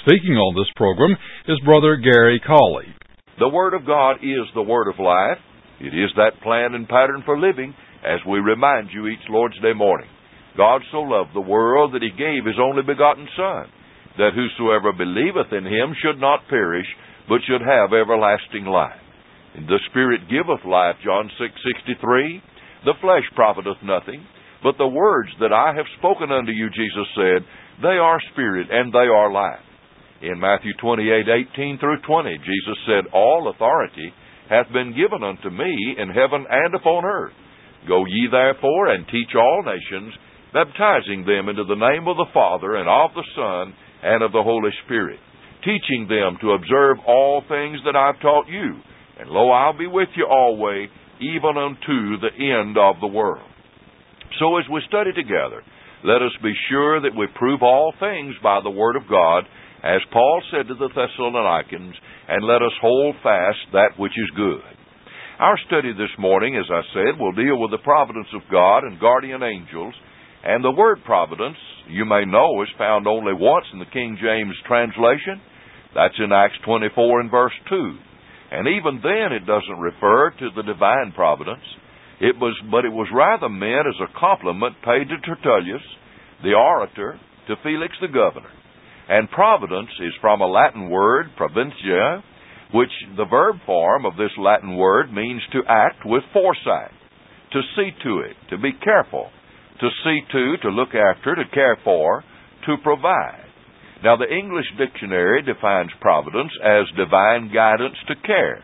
Speaking on this program is Brother Gary Cawley. The Word of God is the Word of life. It is that plan and pattern for living, as we remind you each Lord's Day morning. God so loved the world that He gave His only begotten Son, that whosoever believeth in Him should not perish, but should have everlasting life. And the Spirit giveth life, John 6:63. The flesh profiteth nothing, but the words that I have spoken unto you, Jesus said, they are spirit and they are life. In Matthew 28:18 through 20, Jesus said, all authority hath been given unto me in heaven and upon earth. Go ye therefore and teach all nations, baptizing them into the name of the Father and of the Son and of the Holy Spirit, teaching them to observe all things that I've taught you. And lo, I'll be with you always, even unto the end of the world. So as we study together, let us be sure that we prove all things by the Word of God, as Paul said to the Thessalonians, and let us hold fast that which is good. Our study this morning, as I said, will deal with the providence of God and guardian angels, and the word providence, you may know, is found only once in the King James translation. That's in Acts 24 and verse 2. And even then it doesn't refer to the divine providence. But it was rather meant as a compliment paid to Tertullus, the orator, to Felix the governor. And providence is from a Latin word, providentia, which the verb form of this Latin word means to act with foresight, to see to it, to be careful, to see to look after, to care for, to provide. Now, the English dictionary defines providence as divine guidance to care.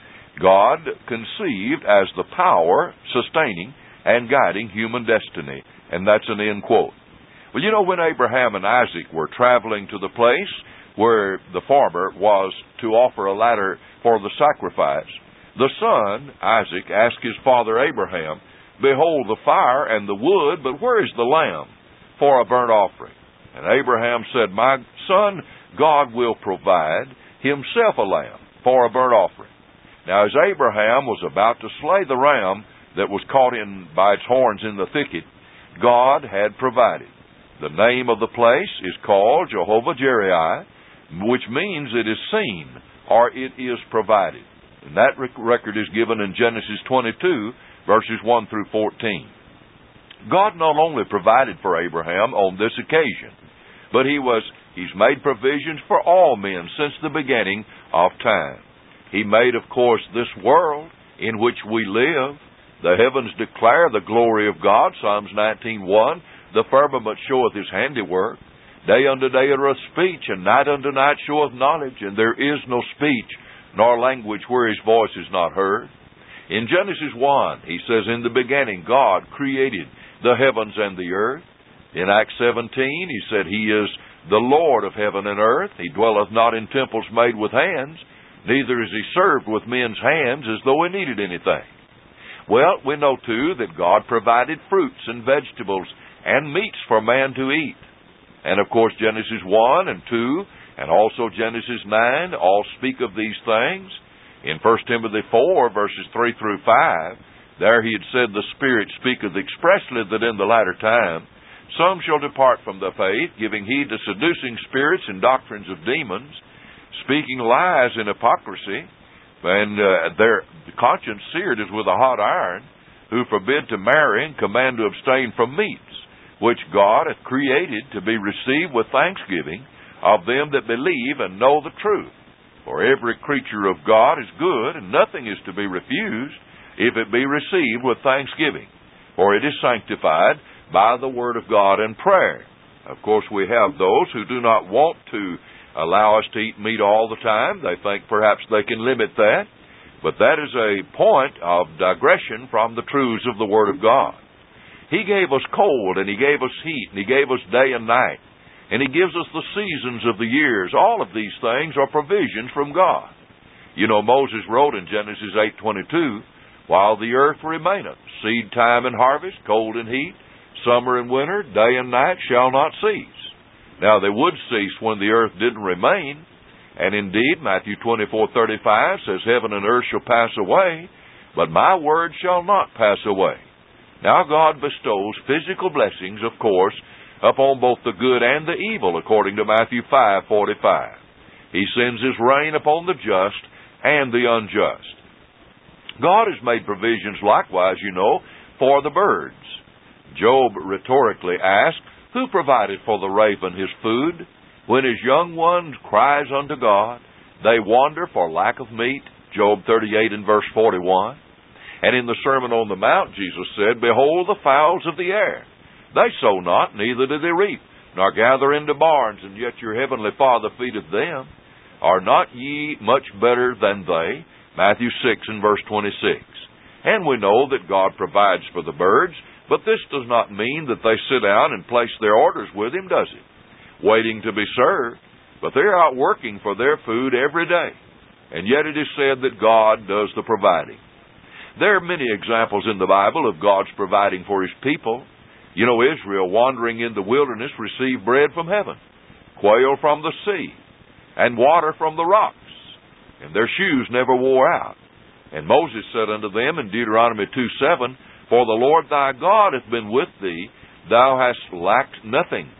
God conceived as the power sustaining and guiding human destiny. And that's an end quote. Well, you know, when Abraham and Isaac were traveling to the place where the farmer was to offer a ladder for the sacrifice, the son, Isaac, asked his father Abraham, behold the fire and the wood, but where is the lamb for a burnt offering? And Abraham said, my son, God will provide himself a lamb for a burnt offering. Now, as Abraham was about to slay the ram that was caught by its horns in the thicket, God had provided. The name of the place is called Jehovah-Jireh, which means it is seen, or it is provided. And that record is given in Genesis 22, verses 1 through 14. God not only provided for Abraham on this occasion, but He's made provisions for all men since the beginning of time. He made, of course, this world in which we live. The heavens declare the glory of God, Psalms 19:1. The firmament showeth His handiwork. Day unto day uttereth speech, and night unto night showeth knowledge. And there is no speech, nor language where His voice is not heard. In Genesis 1, He says, in the beginning God created the heavens and the earth. In Acts 17, He said, He is the Lord of heaven and earth. He dwelleth not in temples made with hands, neither is He served with men's hands as though He needed anything. Well, we know, too, that God provided fruits and vegetables and meats for man to eat. And, of course, Genesis 1 and 2 and also Genesis 9 all speak of these things. In 1 Timothy 4, verses 3 through 5, there he had said, the Spirit speaketh expressly that in the latter time some shall depart from the faith, giving heed to seducing spirits and doctrines of demons, speaking lies in hypocrisy, and their conscience seared as with a hot iron, who forbid to marry and command to abstain from meats, which God hath created to be received with thanksgiving of them that believe and know the truth. For every creature of God is good, and nothing is to be refused, if it be received with thanksgiving. For it is sanctified by the word of God and prayer. Of course, we have those who do not want to allow us to eat meat all the time. They think perhaps they can limit that. But that is a point of digression from the truths of the Word of God. He gave us cold, and He gave us heat, and He gave us day and night. And He gives us the seasons of the years. All of these things are provisions from God. You know, Moses wrote in Genesis 8:22, while the earth remaineth, seed time and harvest, cold and heat, summer and winter, day and night shall not cease. Now, they would cease when the earth didn't remain. And indeed, Matthew 24:35 says, heaven and earth shall pass away, but my word shall not pass away. Now, God bestows physical blessings, of course, upon both the good and the evil, according to Matthew 5:45. He sends His rain upon the just and the unjust. God has made provisions likewise, for the birds. Job rhetorically asked, "Who provided for the raven his food? When his young ones cries unto God, they wander for lack of meat." Job 38 and verse 41. And in the Sermon on the Mount, Jesus said, "Behold the fowls of the air. They sow not, neither do they reap, nor gather into barns, and yet your heavenly Father feedeth them. Are not ye much better than they?" Matthew 6 and verse 26. And we know that God provides for the birds, but this does not mean that they sit down and place their orders with Him, does it? Waiting to be served, but they're out working for their food every day. And yet it is said that God does the providing. There are many examples in the Bible of God's providing for His people. Israel, wandering in the wilderness, received bread from heaven, quail from the sea, and water from the rocks, and their shoes never wore out. And Moses said unto them in Deuteronomy 2:7, "For the Lord thy God hath been with thee, thou hast lacked nothing."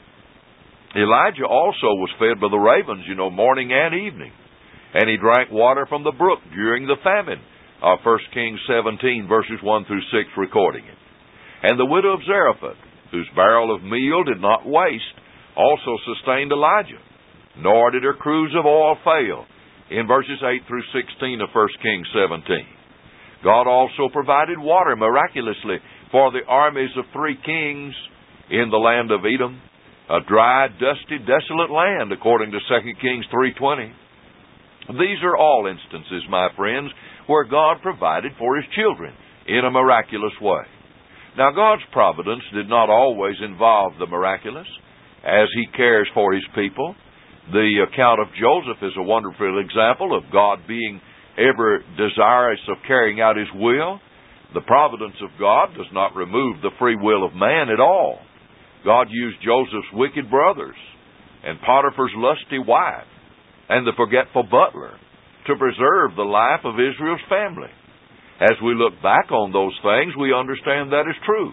Elijah also was fed by the ravens, morning and evening. And he drank water from the brook during the famine. 1 Kings 17, verses 1 through 6, recording it. And the widow of Zarephath, whose barrel of meal did not waste, also sustained Elijah, nor did her cruse of oil fail, in verses 8 through 16 of 1 Kings 17. God also provided water miraculously for the armies of 3 kings in the land of Edom, a dry, dusty, desolate land, according to 2 Kings 3:20. These are all instances, my friends, where God provided for His children in a miraculous way. Now, God's providence did not always involve the miraculous, as He cares for His people. The account of Joseph is a wonderful example of God being ever desirous of carrying out His will. The providence of God does not remove the free will of man at all. God used Joseph's wicked brothers and Potiphar's lusty wife and the forgetful butler to preserve the life of Israel's family. As we look back on those things, we understand that is true.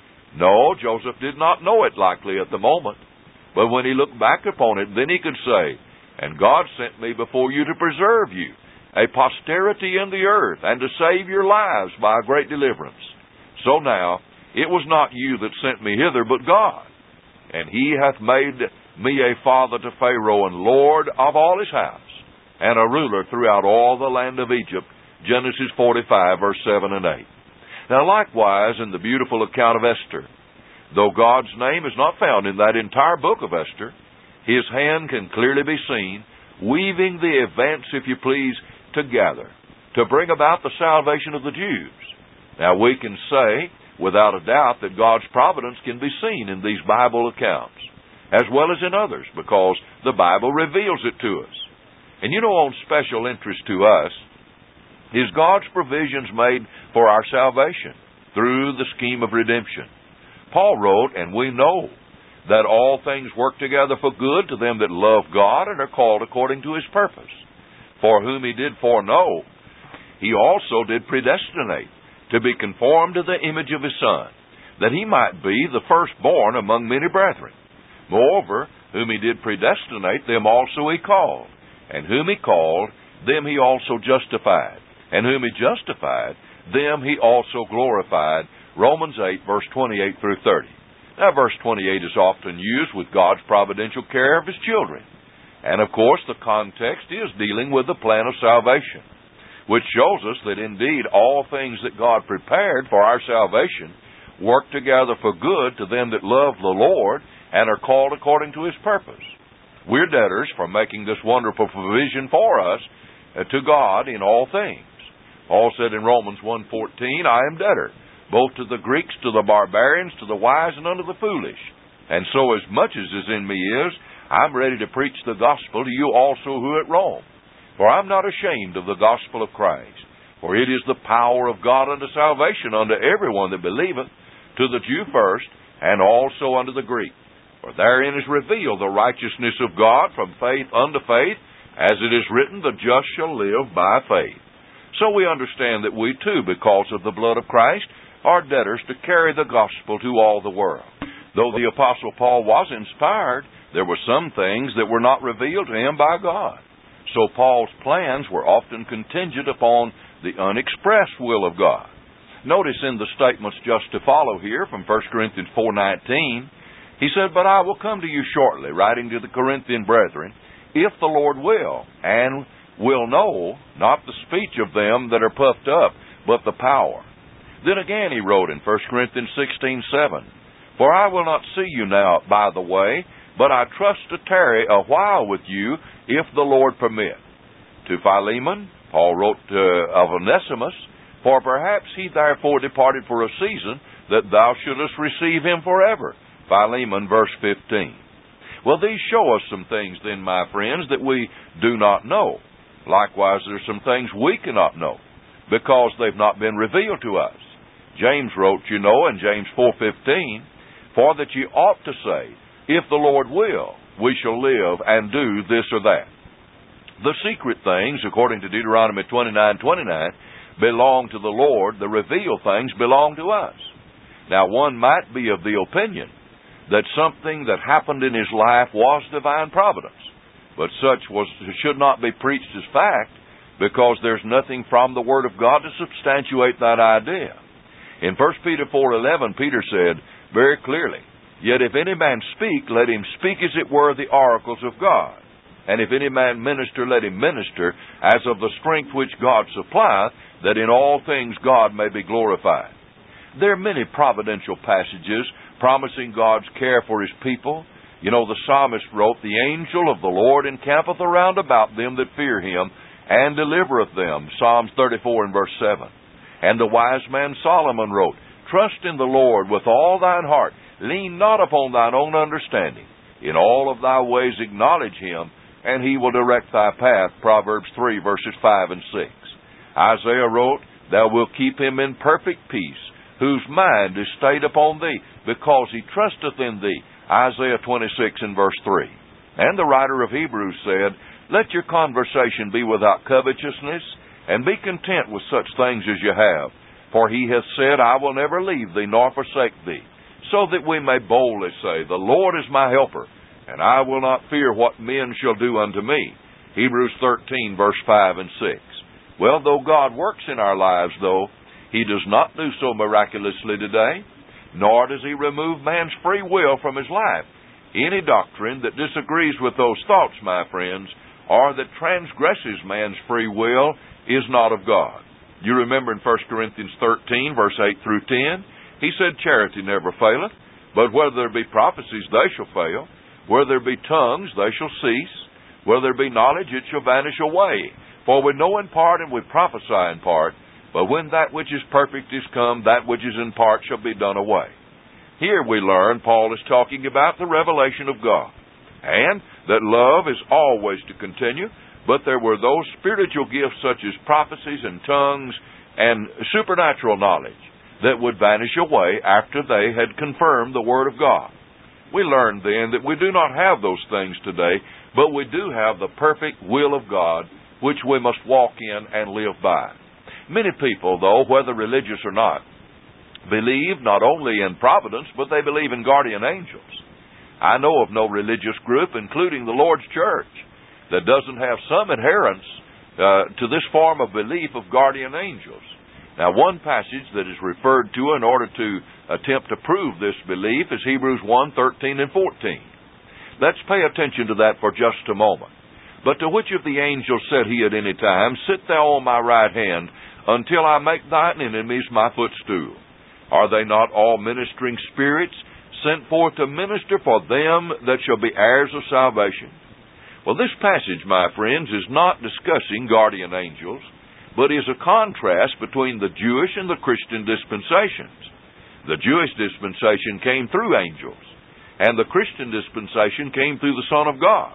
No, Joseph did not know it likely at the moment, but when he looked back upon it, then he could say, "And God sent me before you to preserve you, a posterity in the earth, and to save your lives by a great deliverance. So now, it was not you that sent me hither, but God. And He hath made me a father to Pharaoh, and Lord of all his house, and a ruler throughout all the land of Egypt." Genesis 45, verse 7 and 8. Now, likewise, in the beautiful account of Esther, though God's name is not found in that entire book of Esther, His hand can clearly be seen, weaving the events, if you please, together to bring about the salvation of the Jews. Now, we can say, without a doubt, that God's providence can be seen in these Bible accounts, as well as in others, because the Bible reveals it to us. And on special interest to us is God's provisions made for our salvation through the scheme of redemption. Paul wrote, "And we know that all things work together for good to them that love God and are called according to His purpose. For whom He did foreknow, He also did predestinate to be conformed to the image of His Son, that He might be the firstborn among many brethren. Moreover, whom He did predestinate, them also He called. And whom He called, them He also justified. And whom He justified, them He also glorified." Romans 8, verse 28 through 30. Now, verse 28 is often used with God's providential care of His children. And, of course, the context is dealing with the plan of salvation, which shows us that, indeed, all things that God prepared for our salvation work together for good to them that love the Lord and are called according to His purpose. We're debtors for making this wonderful provision for us to God in all things. Paul said in Romans 1:14, "I am debtor, both to the Greeks, to the barbarians, to the wise, and unto the foolish. And so as much as is in me is, I'm ready to preach the gospel to you also who at Rome. For I'm not ashamed of the gospel of Christ. For it is the power of God unto salvation unto everyone that believeth, to the Jew first, and also unto the Greek. For therein is revealed the righteousness of God from faith unto faith, as it is written, the just shall live by faith." So we understand that we too, because of the blood of Christ, are debtors to carry the gospel to all the world. Though the Apostle Paul was inspired, there were some things that were not revealed to him by God. So Paul's plans were often contingent upon the unexpressed will of God. Notice in the statements just to follow here from 1 Corinthians 4:19, he said, "But I will come to you shortly, writing to the Corinthian brethren, if the Lord will, and will know, not the speech of them that are puffed up, but the power." Then again he wrote in 1 Corinthians 16:7, "For I will not see you now by the way, but I trust to tarry a while with you, if the Lord permit." To Philemon, Paul wrote of Onesimus, "For perhaps he therefore departed for a season, that thou shouldest receive him forever." Philemon, verse 15. Well, these show us some things then, my friends, that we do not know. Likewise, there are some things we cannot know, because they've not been revealed to us. James wrote, you know, in James 4:15, "For that ye ought to say, if the Lord will, we shall live and do this or that." The secret things, according to Deuteronomy 29:29, belong to the Lord. The revealed things belong to us. Now, one might be of the opinion that something that happened in his life was divine providence, but such should not be preached as fact, because there's nothing from the Word of God to substantiate that idea. In 1 Peter 4:11, Peter said very clearly, "Yet if any man speak, let him speak as it were the oracles of God. And if any man minister, let him minister as of the strength which God supplieth, that in all things God may be glorified." There are many providential passages promising God's care for His people. You know, the psalmist wrote, "The angel of the Lord encampeth around about them that fear Him, and delivereth them." Psalms 34 and verse 7. And the wise man Solomon wrote, "Trust in the Lord with all thine heart. Lean not upon thine own understanding. In all of thy ways acknowledge Him, and He will direct thy path." Proverbs 3 verses 5 and 6. Isaiah wrote, "Thou wilt keep him in perfect peace, whose mind is stayed upon thee, because he trusteth in thee." Isaiah 26 and verse 3. And the writer of Hebrews said, "Let your conversation be without covetousness, and be content with such things as you have. For He hath said, I will never leave thee nor forsake thee. So that we may boldly say, The Lord is my helper, and I will not fear what men shall do unto me." Hebrews 13 verse 5 and 6. Well, though God works in our lives, though, He does not do so miraculously today, nor does He remove man's free will from his life. Any doctrine that disagrees with those thoughts, my friends, or that transgresses man's free will, is not of God. You remember in 1 Corinthians 13, verse 8 through 10, he said, "Charity never faileth, but whether there be prophecies, they shall fail. Where there be tongues, they shall cease. Where there be knowledge, it shall vanish away. For we know in part, and we prophesy in part. But when that which is perfect is come, that which is in part shall be done away." Here we learn Paul is talking about the revelation of God, and that love is always to continue, but there were those spiritual gifts such as prophecies and tongues and supernatural knowledge that would vanish away after they had confirmed the Word of God. We learn then that we do not have those things today, but we do have the perfect will of God, which we must walk in and live by. Many people, though, whether religious or not, believe not only in providence, but they believe in guardian angels. I know of no religious group, including the Lord's Church, that doesn't have some adherence to this form of belief of guardian angels. Now, one passage that is referred to in order to attempt to prove this belief is Hebrews 1:13 and 14. Let's pay attention to that for just a moment. "But to which of the angels said He at any time, Sit thou on my right hand, until I make thine enemies my footstool? Are they not all ministering spirits, sent forth to minister for them that shall be heirs of salvation?" Well, this passage, my friends, is not discussing guardian angels, but is a contrast between the Jewish and the Christian dispensations. The Jewish dispensation came through angels, and the Christian dispensation came through the Son of God.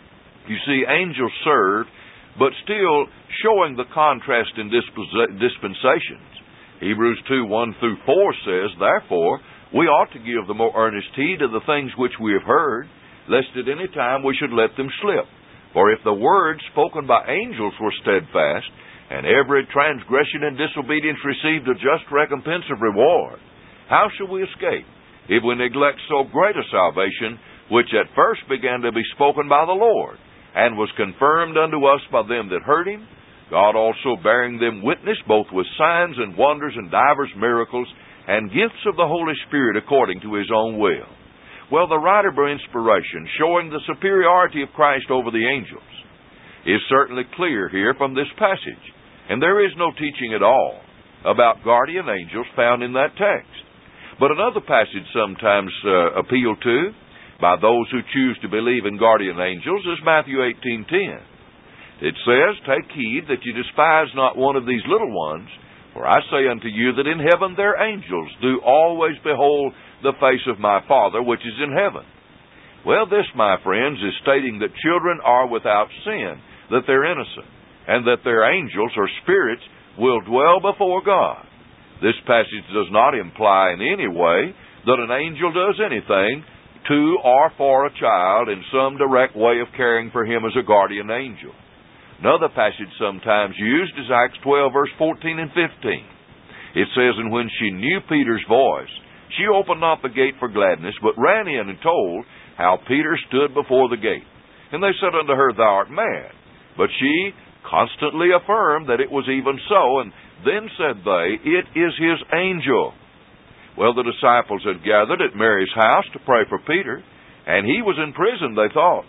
You see, angels served, but still showing the contrast in dispensations. Hebrews 2:1 through 4 says, "Therefore, we ought to give the more earnest heed to the things which we have heard, lest at any time we should let them slip. For if the word spoken by angels were steadfast, and every transgression and disobedience received a just recompense of reward, how shall we escape if we neglect so great a salvation, which at first began to be spoken by the Lord, and was confirmed unto us by them that heard him, God also bearing them witness both with signs and wonders and divers miracles, and gifts of the Holy Spirit according to his own will. Well, the writer by inspiration, showing the superiority of Christ over the angels, is certainly clear here from this passage, and there is no teaching at all about guardian angels found in that text. But another passage sometimes appealed to by those who choose to believe in guardian angels is Matthew 18:10. It says, "Take heed that you despise not one of these little ones, for I say unto you that in heaven their angels do always behold the face of my Father which is in heaven." Well, this, my friends, is stating that children are without sin, that they're innocent, and that their angels or spirits will dwell before God. This passage does not imply in any way that an angel does anything to or for a child in some direct way of caring for him as a guardian angel. Another passage sometimes used is Acts 12, verse 14 and 15. It says, "And when she knew Peter's voice, she opened not the gate for gladness, but ran in and told how Peter stood before the gate. And they said unto her, Thou art mad. But she constantly affirmed that it was even so, and then said they, It is his angel." Well, the disciples had gathered at Mary's house to pray for Peter, and he was in prison, they thought.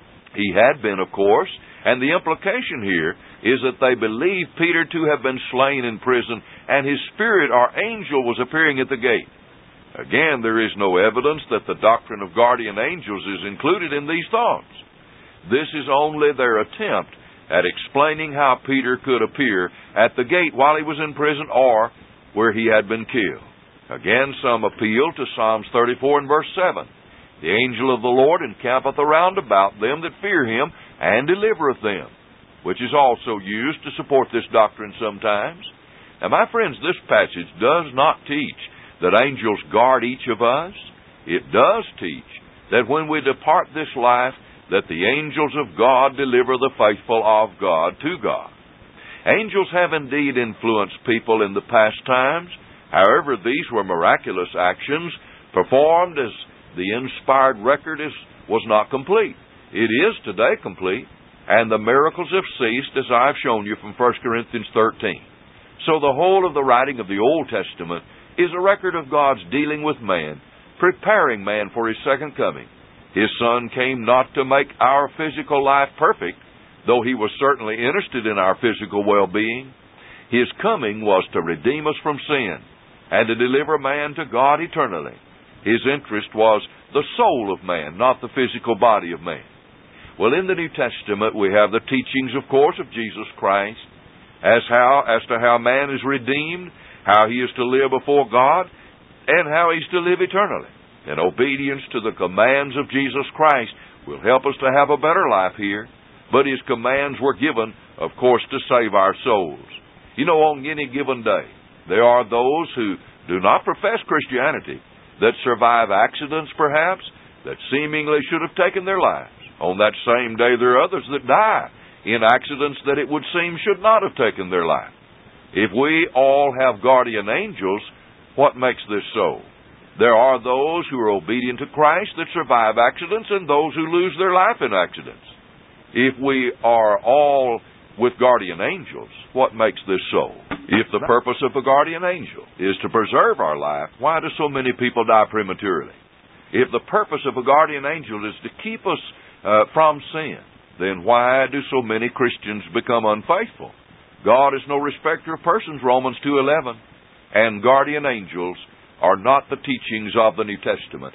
He had been, of course, and the implication here is that they believed Peter to have been slain in prison, and his spirit or angel was appearing at the gate. Again, there is no evidence that the doctrine of guardian angels is included in these thoughts. This is only their attempt at explaining how Peter could appear at the gate while he was in prison or where he had been killed. Again, some appeal to Psalms 34 and verse 7. "The angel of the Lord encampeth around about them that fear him, and delivereth them," which is also used to support this doctrine sometimes. Now, my friends, this passage does not teach that angels guard each of us. It does teach that when we depart this life, that the angels of God deliver the faithful of God to God. Angels have indeed influenced people in the past times. However, these were miraculous actions performed as the inspired record was not complete. It is today complete, and the miracles have ceased, as I've shown you from 1 Corinthians 13. So the whole of the writing of the Old Testament is a record of God's dealing with man, preparing man for his second coming. His Son came not to make our physical life perfect, though he was certainly interested in our physical well-being. His coming was to redeem us from sin and to deliver man to God eternally. His interest was the soul of man, not the physical body of man. Well, in the New Testament, we have the teachings, of course, of Jesus Christ as to how man is redeemed, how he is to live before God, and how he's to live eternally. And obedience to the commands of Jesus Christ will help us to have a better life here. But his commands were given, of course, to save our souls. You know, on any given day, there are those who do not profess Christianity, that survive accidents, perhaps, that seemingly should have taken their lives. On that same day, there are others that die in accidents that it would seem should not have taken their life. If we all have guardian angels, what makes this so? There are those who are obedient to Christ that survive accidents and those who lose their life in accidents. If we are all with guardian angels, what makes this so? If the purpose of a guardian angel is to preserve our life, why do so many people die prematurely? If the purpose of a guardian angel is to keep us from sin, then why do so many Christians become unfaithful? God is no respecter of persons, Romans 2:11, and guardian angels are not the teachings of the New Testament.